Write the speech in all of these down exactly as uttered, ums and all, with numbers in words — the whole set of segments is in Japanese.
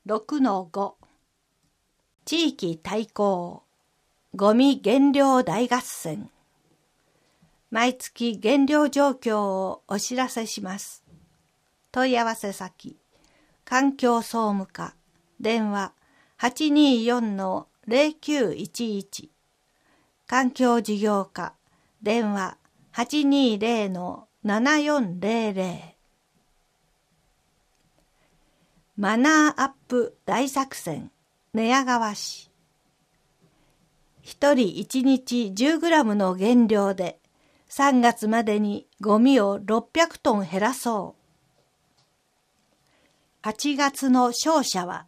ろくのご 地域対抗ゴミ減量大合戦。毎月減量状況をお知らせします。問い合わせ先環境総務課電話 はちにーよんのゼロきゅういちいち 環境事業課電話 はちにーゼロのななよんゼロゼロ。マナーアップ大作戦寝屋川市。一人一日 じゅうグラム の減量でさんがつまでにゴミをろっぴゃくトン減らそう。はちがつの勝者は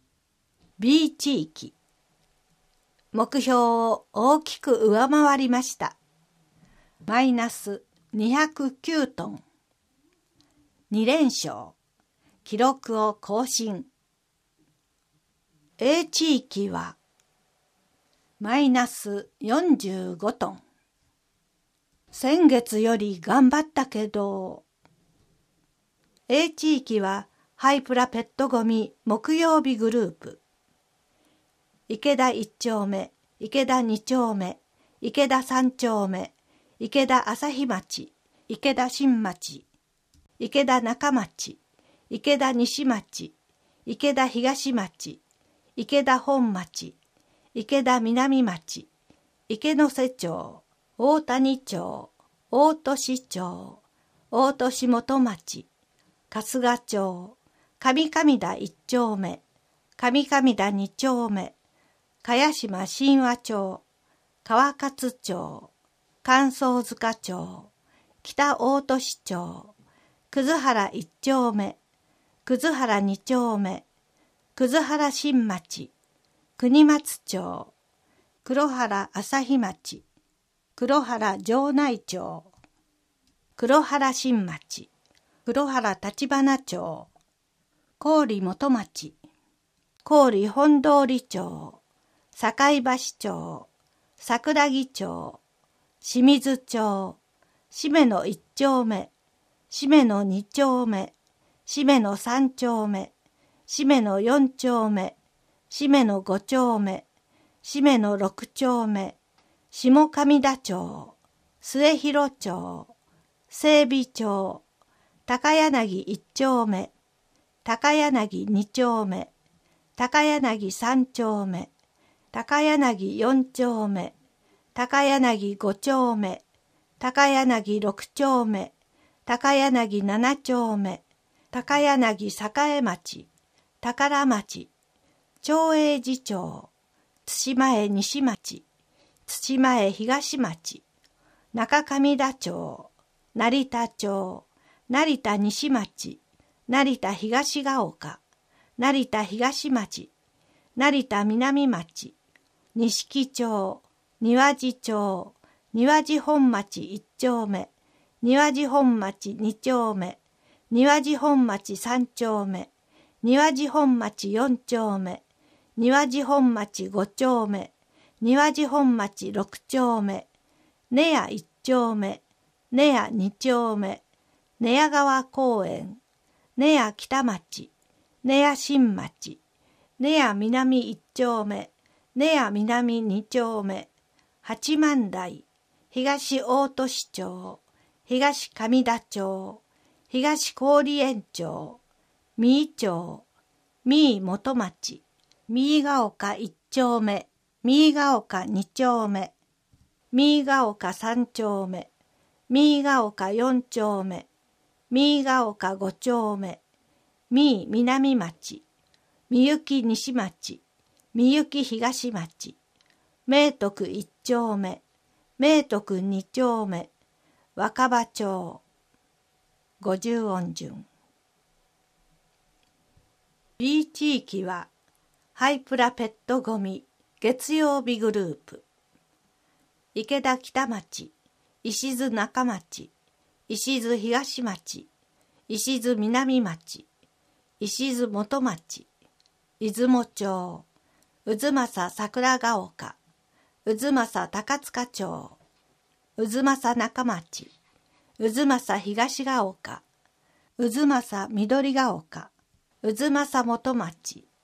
B 地域。目標を大きく上回りました。マイナスにひゃくきゅうトン。に連勝。記録を更新。A 地域はマイナスよんじゅうごトン。先月より頑張ったけど、A 地域はハイプラペットゴミ木曜日グループ。池田いち丁目、池田に丁目、池田さん丁目、池田朝日町、池田新町、池田中町、池田西町、池田東町、池田本町、池田南町、池ノ瀬町、大谷町、大都市町、大都市元町、春日町、上上田いち丁目、上上田に丁目、茅島神話町、川勝町、関宗塚町、北大都市町、葛原いち丁目、葛原に丁目、葛原新町、国松町、黒原朝日町、黒原城内町、黒原新町、黒原立花町、郡元町、郡本通町、堺橋町、桜木町、清水町、締野いち丁目、締野に丁目、締野さん丁目、締野よん丁目、締野ご丁目、締野ろく丁目、下上田町、末広町、整備町、高柳いち丁目、高柳に丁目、高柳さん丁目、高柳よん丁目、高柳ご丁目、高柳ろく丁目、高柳なな丁目、高柳栄町、宝町、長栄寺町、津島江西町、津島江東町、中上田町、成田町、成田西町、成田東が丘、成田東町、成田南町、錦町、庭地町、庭地本町いち丁目、庭地本町に丁目、庭地本町さん丁目、庭地本町よん丁目、庭地本町ご丁目、庭地本町ろく丁目、根谷いち丁目、根谷に丁目、根谷川公園、根谷北町、根谷新町、根谷南いち丁目、根谷南に丁目、八幡台、東大都市町、東上田町、東郡園町、三井町、三井元町、三井ヶ丘いち丁目、三井ヶ丘に丁目、三井ヶ丘さん丁目、三井ヶ丘よん丁目、三井ヶ丘ご丁目、三井南町、三幸西町、三幸東町、明徳いち丁目、明徳に丁目、若葉町、五十音順。B 地域はハイプラペットゴミ月曜日グループ。池田北町、石津中町、石津東町、石津南町、石津元町、出雲町、渦政桜ヶ丘、渦政高塚町、渦政中町、渦政東ヶ丘、渦政緑ヶ丘、渦政元町、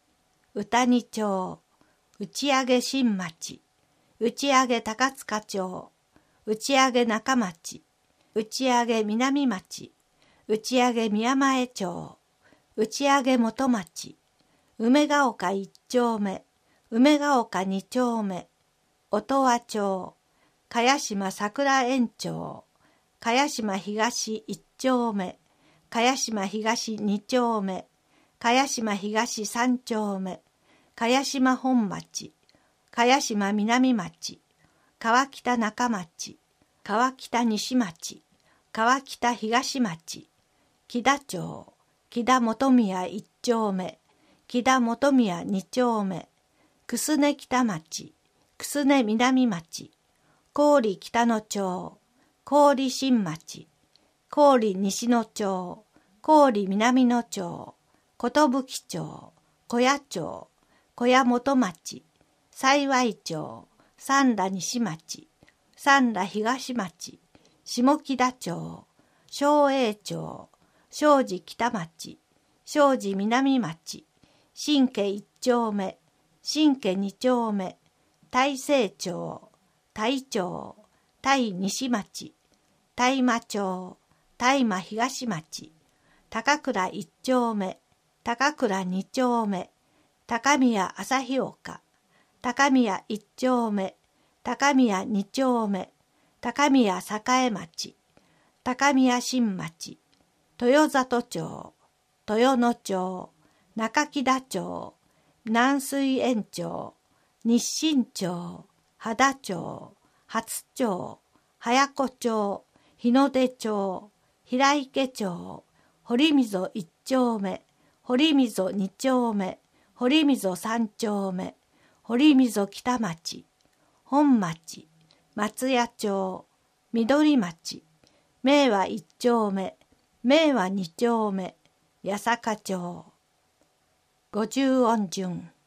宇谷町、打上新町、打上高塚町、打上中町、打上南町、打上宮前町、打上元町、梅ヶ丘一丁目、梅ヶ丘二丁目、音羽町、茅島桜園町、茅島東一丁目、茅島東二丁目、茅島東三丁目、茅島本町、茅島南町、川北中町、川北西町、川北東町、木田町、木田本宮一丁目、木田本宮二丁目、楠根北町、楠根南町、郡北野町、郡新町、郡西野町、郡南野町、寿町、小屋町、小屋元町、幸町、三田西町、三田東町、下木田町、松栄町、庄司北町、庄司南町、新家一丁目、新家二丁目、大成町、大町、大西町、大麻町、大麻東町、高倉一丁目、高倉二丁目、高宮旭岡、高宮一丁目、高宮二丁目、高宮栄町、高宮新町、豊里町、豊野町、中木田町、南水園町、日清町、秦町、初町、早子町、日の出町、平池町、堀溝一丁目、堀溝二丁目、堀溝三丁目、堀溝北町、本町、松屋町、緑町、明和一丁目、明和二丁目、八坂町。五十音順。